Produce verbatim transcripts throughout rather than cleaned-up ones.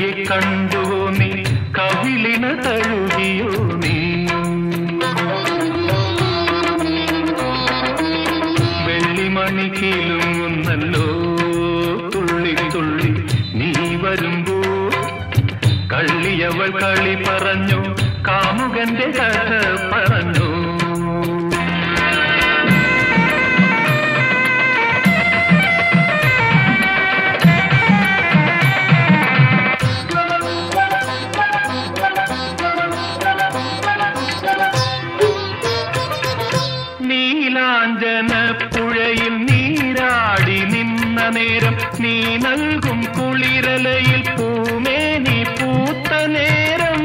കൺമണിയെ കണ്ടുവോ നീ, കവിളിന തഴുകിയോ നീ? വെള്ളിമണി കീലുങ്ങുന്നല്ലോ തുള്ളി തുള്ളി നീ വരുമ്പോ. കള്ളിയവൾ കളി പറഞ്ഞു, കാമുകന്റെ കഥ പറഞ്ഞു. നീലാഞ്ജന പുഴയിൽ നീരാടി നിന്ന നേരം, നീ നൽകും കുളിരലയിൽ പൂമേനി പൂത്ത നേരം.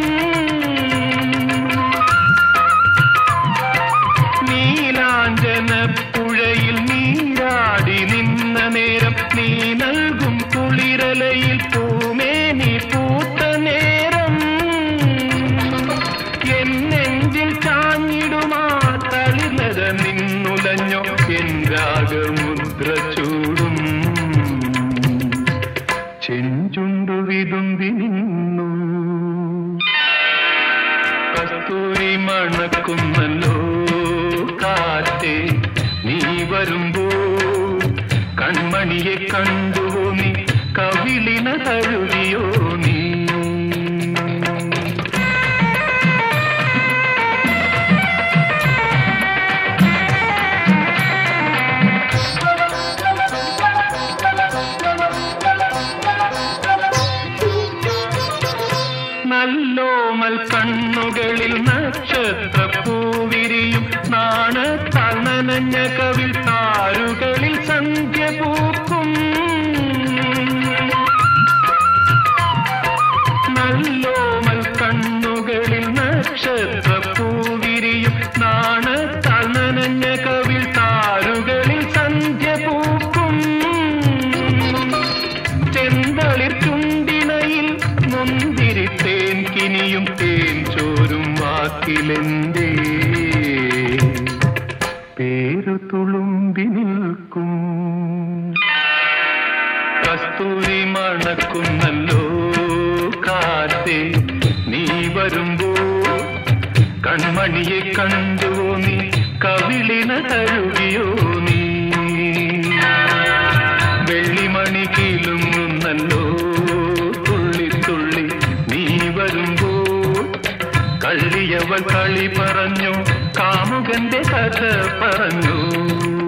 നീലാഞ്ജന പുഴയിൽ നീരാടി നിന്ന നേരം, നീ നൽകും കുളിരലയിൽ പൂമേനി പൂത്ത നേരം. എന്നെഞ്ചിൽ ചാഞ്ഞിടുമാ തളിലത നിന്നുലഞ്ഞോ എൻ രാഗമുദ്ര ചൂടും. ചെഞ്ചുണ്ടു വിതുമ്പി നിന്നു കസ്തൂരി മണക്കുന്നല്ലോ കാറ്റേ നീ വരുമ്പോ. കൺമണിയെ കണ്ടുവോ നീ, കവിളിന തഴുകിയോ നീ? നല്ലോമൽ കണ്ണുകളിൽ നക്ഷത്ര പൂവിരിയും, നാണത്താൽ നനഞ്ഞ കവിൾ താരുകളിൽ സന്ധ്യ പൂക്കും. നല്ലോമൽ കണ്ണുകളിൽ നക്ഷത്ര പൂവിരിയും, നാണത്താൽ നനഞ്ഞ കവിൾ താരുകളിൽ സന്ധ്യ പൂക്കും. ചെന്തളിർ ചുണ്ടിണയിൽ മുന്തിരി തേൻ കിനിയും, തേൻ ചോരും വാക്കിലെന്തേ പേരു തുളുമ്പി നിൽക്കും. കസ്തൂരി മണക്കുന്നല്ലോ കാറ്റേ നീ വരുമ്പോ. കൺമണിയെ കണ്ടുവോ നീ, കവിളിന തഴുകിയോ നീ? വെള്ളിമണി കീലുങ്ങുന്നല്ലോ തുള്ളി തുള്ളി നീ വരുമ്പോ. കള്ളിയവൾ കളി പറഞ്ഞു, കാമുകന്റെ കഥ പറഞ്ഞു.